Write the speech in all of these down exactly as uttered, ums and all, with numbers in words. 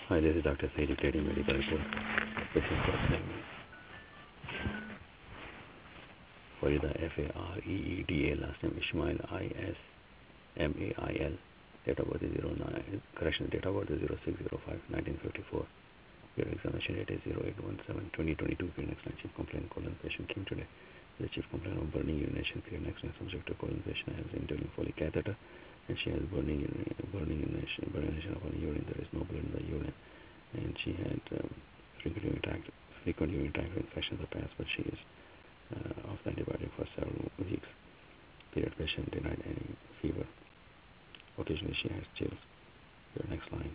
Hi, this is Doctor Saidi Grady Medical Report. Patient first name Farida F A R E E D A, last name Ismail I S M A I L. Date of birth is zero nine, correction, date of birth is zero six zero five nineteen fifty-four. Your examination date is zero eight one seven twenty twenty-two. Period next line, chief complaint colon patient came today. The chief complaint of burning urination. Period next line, subject to colon patient has internal Foley catheter and she has burning burning urination, burning urination upon urine. There is no blood in the urine, and she had um, frequent urinary tract frequent urinary tract infections in the past, but she is uh, off the antibiotic for several weeks. Period. Patient denied any fever. Occasionally she has chills. Your next line.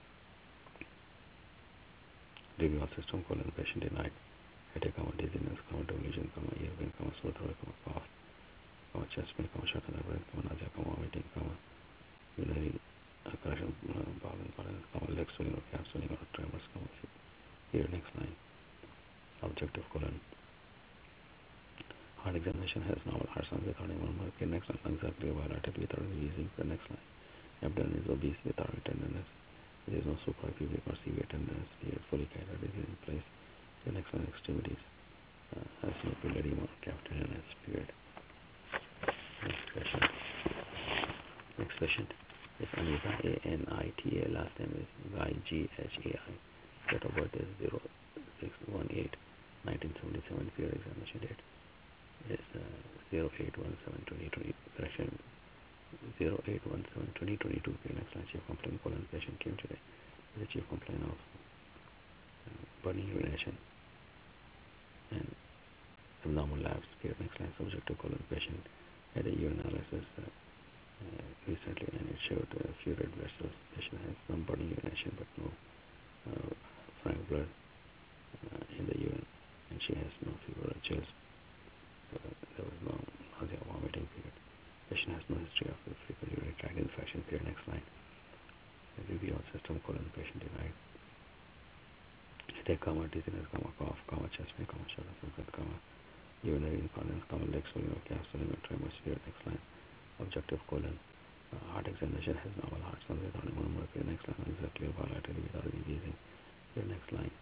Review of system colon patient denied headache, comma, dizziness, comma, delusion, comma, ear pain, comma, sore throat, comma, cough, comma, chest pain, comma, short of the breath, comma, nausea, comma, vomiting, comma, urinary uh, correction, uh, bowel incontinence, comma, leg swelling or calf swelling or tremors, comma. Here, next line. Objective colon. Heart examination has normal heart sound without any murmur. Okay, next line. Lungs are clear, dilated without wheezing. The next line. Abdomen is obese without tenderness. There is no suprapubic or severe tenderness. Period. Fully catheter is in place. The next line. Extremities uh, has no edema or calf tenderness. Period. Next patient. Next patient is Anita, A N I T A. Last name is Ghai, G H A I. Date of birth is zero six one eight nineteen seventy-seven. Period. Examination date is uh, zero eight one seven twenty twenty. Correction, zero eight one seven twenty twenty-two. Period. Next line. Chief complaint colon patient came today. The chief complaint of uh, burning urination and abnormal labs. Period. Next line. Subject to colon patient had a urine analysis uh, uh, recently, and it showed a uh, few red vessels. Patient has some burning urination but no uh, frank blood uh, in the urine, and she has no fever or chills. So there was no nausea, vomiting. Period. Patient has no history of frequent urinary tract infection. Period. Next line. Review of system colon patient denied headache, comma, dizziness, comma, cough, comma, chest pain, comma, shortness of breath, comma, urinary incontinence, comma, leg swelling or calf swelling or tremors. Period. Next line. Objective colon. Uh, heart examination has normal heart sound without any murmur. Period. Next line. Lungs are clear, dilated without any wheezing. Period. Next line.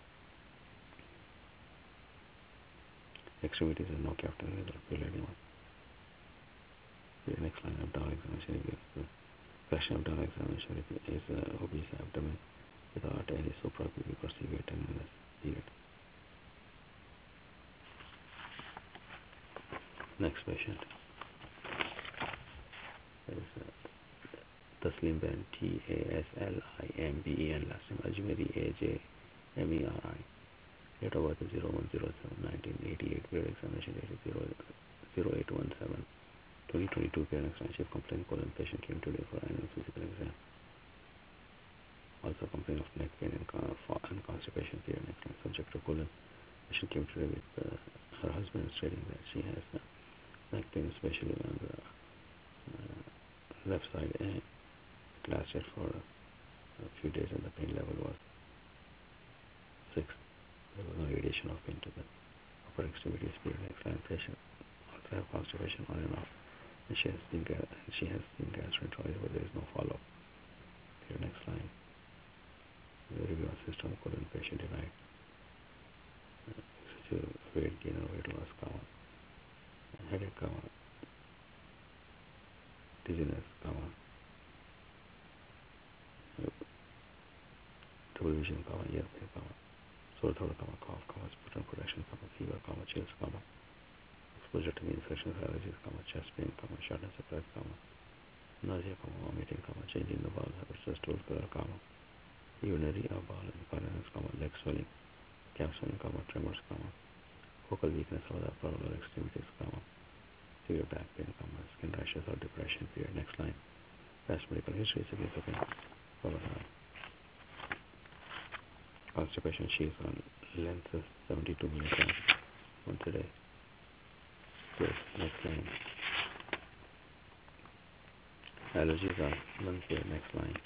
Extremities and no calf tenderness or pale edema. Period. Next line. Abdominal examination is correction. Abdominal examination is uh, obese abdomen without any suprapubic or severe tenderness. Period. Next patient is uh, Taslim Ben, T A S L I M B E N, last name Ajmeri, A J M E R I. Date of birth is zero one zero seven nineteen eighty-eight. Period. Examination date is zero eight one seven twenty twenty-two. Period. Next line. Chief complaint colon patient came today for annual physical exam. Also complaint of neck pain and, and constipation. Period. Next line. Subject to colon patient came today with uh, her husband stating that she has uh, neck pain, especially on the uh, left side, and it lasted for a few days, and the pain level was six. There was no radiation of pain to the upper extremities. Period. Next line. Patient also have constipation on and off, and she has seen ga- and she has seen gastroenterologist, but there is no follow-up. Period. Next line. The review of system colon patient denied uh, excessive weight gain or weight loss, comma, headache, comma, dizziness, comma, double vision, comma, ear pain, comma, sore throat, comma, cough, comma, sputum production, comma, fever, comma, chills, comma, exposure to the infections, allergies, comma, chest pain, comma, shortness of breath, comma, nausea, comma, vomiting, comma, changing the bowel habits, just stool color, comma, urinary or bowel incontinence, comma, leg swelling, calf swelling, comma, tremors, comma, focal weakness of the upper or lower extremities, comma, severe back pain, comma, skin rashes or depression. Period. Next line. Past medical history is significant for uh, constipation. She is on Lantus seventy-two milligrams once a day. Yes. Next line. Allergies are lung care. Next line.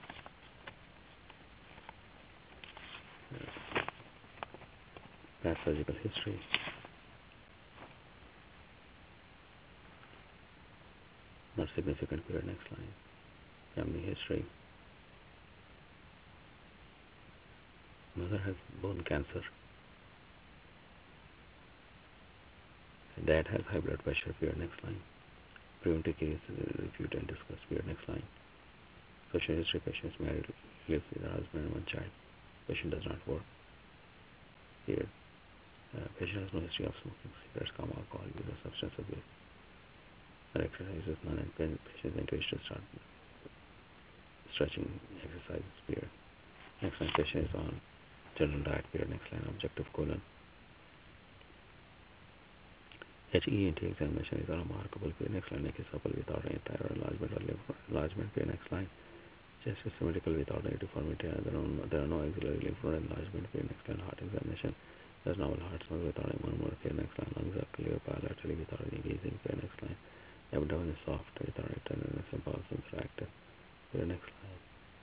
Uh, past surgical history. Not significant. Period. Next line. Family history. Mother has bone cancer. Dad has high blood pressure. Period. Next line. Preventive care is reviewed and discussed. Period. Next line. Social history: patient is married, lives with her husband and one child. Patient does not work. Period. Uh, patient has no history of smoking cigarettes, alcohol, use of substance abuse. Her exercise is none, and patient is encouraged to start stretching exercises. Period. Next line. Patient is on general diet. Period. Next line. Objective colon. H E N T examination is unremarkable. Period. Next line. Neck is supple without any thyroid enlargement or liver enlargement. Period. Next line. Chest is symmetrical without any deformity. There are no, there are no axillary lymph node enlargement. Period. Next line. Heart examination. There's normal heart sound without any murmur. Period. Next line. Lungs are clear bilaterally without any wheezing. Period. Next line. Abdomen is soft without any tenderness and bowel seems active. Period. Next line.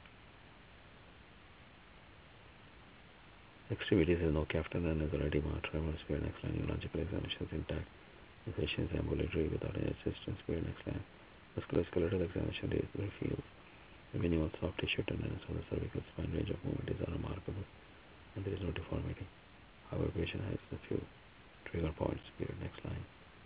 Extremities is no captain and is already marked tremors. Period. Next line. Neurological examination is intact. The patient is ambulatory without any assistance. Period. Next line. Musculoskeletal examination reveals minimal soft tissue tenderness of the cervical spine. Range of movement is unremarkable and there is no deformity. However, patient has a few trigger points. Period. Next line.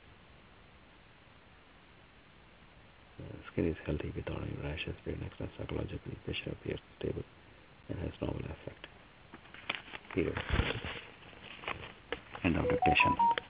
Uh, skin is healthy without any rashes. Period. Next line. Psychologically, patient appears stable and has normal affect. Period. End of the patient.